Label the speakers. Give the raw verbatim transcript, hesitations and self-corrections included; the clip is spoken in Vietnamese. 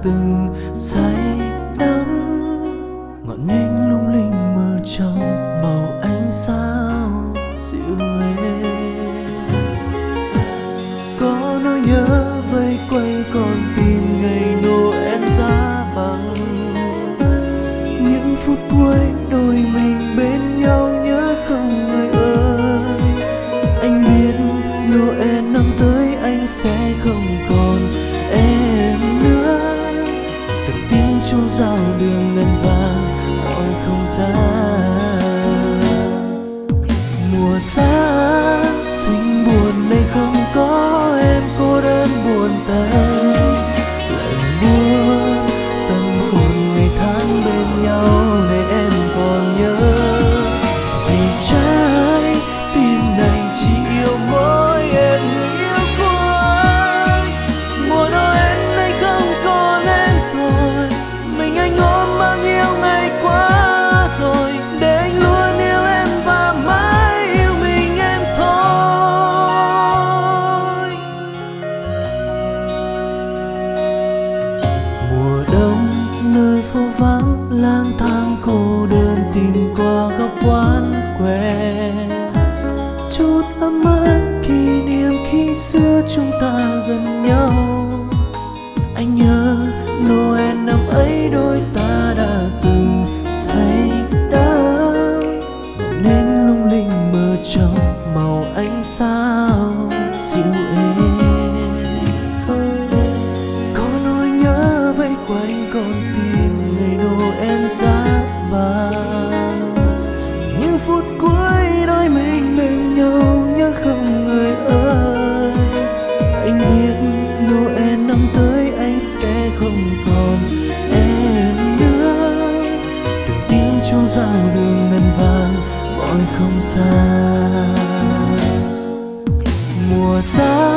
Speaker 1: từng say đắm. Ngọn nến lung linh mơ trong màu ánh sao dịu êm. Có nỗi nhớ vây quanh con tim ngày Noel giá băng. Những phút cuối đôi mình bên nhau nhớ không người ơi. Anh biết Noel năm tới anh sẽ không còn em nữa. Từng tiếng chuông rao đường ngân vang mọi không gian. Mùa sáng xinh buồn này không có em, cô đơn buồn tênh lạnh buốt tâm hồn ngày tháng bên nhau này em còn nhớ. Vì trái tim này chỉ yêu mỗi em người yêu của anh. Mùa Noel này không còn em rồi, mình anh ôm bao nhiêu ngày qua rồi, để anh luôn yêu em và mãi yêu mình em thôi. Mùa đông nơi phố vắng lang thang cô đơn tìm qua góc quán quen, chút ấm áp kỷ niệm khi xưa chúng ta gần nhau. Anh nhớ Noel năm ấy đôi ta đã từng say đắm. Ngọn nến lung linh mơ trong màu ánh sao dịu êm. Có nỗi nhớ vây quanh con tim ngày Noel giá vàng. Những phút cuối đôi mình bên nhau nhớ không người ơi. Anh biết Noel năm tới anh sẽ không còn em nữa. Từng tiếng chuông rao đường ngân vang mọi không gian. Mùa giá